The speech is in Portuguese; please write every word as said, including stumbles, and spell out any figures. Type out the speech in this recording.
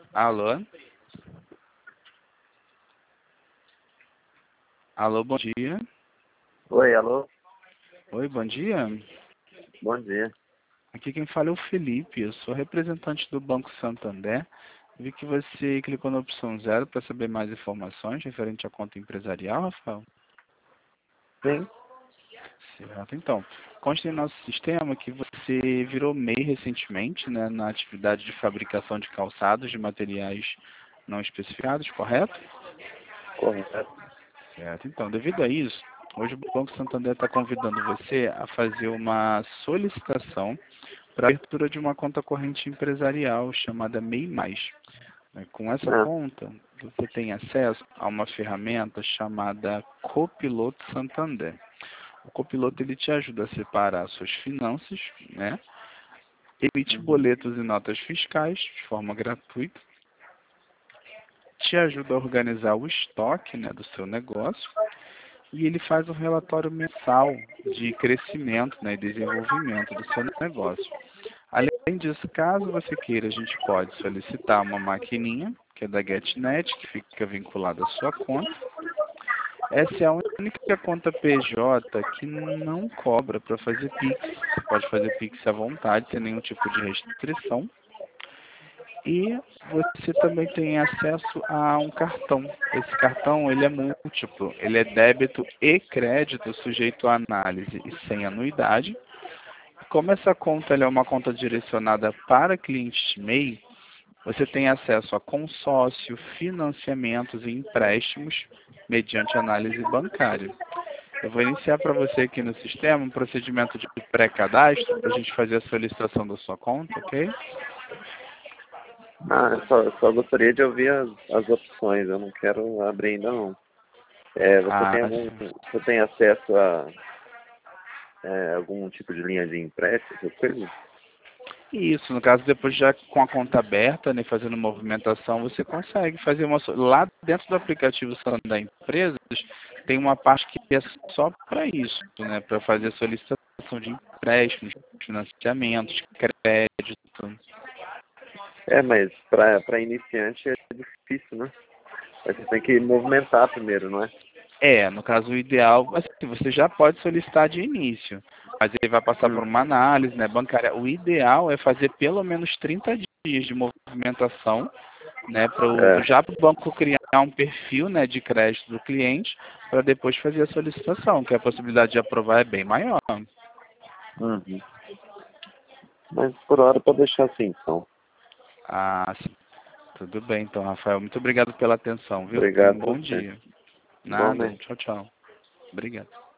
Alô? Alô, bom dia. Oi, alô? Oi, bom dia. Bom dia. Aqui quem fala é o Felipe, eu sou representante do Banco Santander. Vi que você clicou na opção zero para saber mais informações referente à conta empresarial, Rafael. Sim. Certo, então. Consta em nosso sistema que você virou M E I recentemente, né, na atividade de fabricação de calçados de materiais não especificados, correto? Correto. Certo, então, devido a isso, hoje o Banco Santander está convidando você a fazer uma solicitação para a abertura de uma conta corrente empresarial chamada M E I mais. Né, Com essa Ah, conta, você tem acesso a uma ferramenta chamada Copiloto Santander. O copiloto ele te ajuda a separar suas finanças, né? Emite uhum. boletos e notas fiscais de forma gratuita, te ajuda a organizar o estoque, né, do seu negócio e ele faz um relatório mensal de crescimento, né, e desenvolvimento do seu negócio. Além disso, caso você queira, a gente pode solicitar uma maquininha, que é da GetNet, que fica vinculada à sua conta. Essa é a única conta P J que não cobra para fazer Pix. Você pode fazer Pix à vontade, sem nenhum tipo de restrição. E você também tem acesso a um cartão. Esse cartão ele é múltiplo, ele é débito e crédito sujeito à análise e sem anuidade. Como essa conta ela é uma conta direcionada para clientes M E I, você tem acesso a consórcio, financiamentos e empréstimos mediante análise bancária. Eu vou iniciar para você aqui no sistema um procedimento de pré-cadastro para a gente fazer a solicitação da sua conta, ok? Ah, eu só, eu só gostaria de ouvir as, as opções, eu não quero abrir ainda não. É, você Ah, tem algum, você tem acesso a é, algum tipo de linha de empréstimo, essas coisas? isso, no caso, depois já com a conta aberta, né, fazendo movimentação, você consegue fazer uma... so- Lá dentro do aplicativo Santander Empresas, tem uma parte que é só para isso, né, para fazer solicitação de empréstimos, financiamentos, crédito. É, mas para para iniciante é difícil, né? Você tem que movimentar primeiro, não é? É, no caso, o ideal, assim, você já pode solicitar de início, mas ele vai passar por Hum, uma análise, né, bancária. O ideal é fazer pelo menos trinta dias de movimentação, né, pro, é. já para o banco criar um perfil, né, de crédito do cliente, para depois fazer a solicitação, que a possibilidade de aprovar é bem maior. Uhum. Mas por hora pode deixar assim, então. Ah, sim. Tudo bem, então, Rafael. Muito obrigado pela atenção, viu? Tenha um Obrigado a bom você. dia. Nada. Igualmente. Tchau, tchau. Obrigado.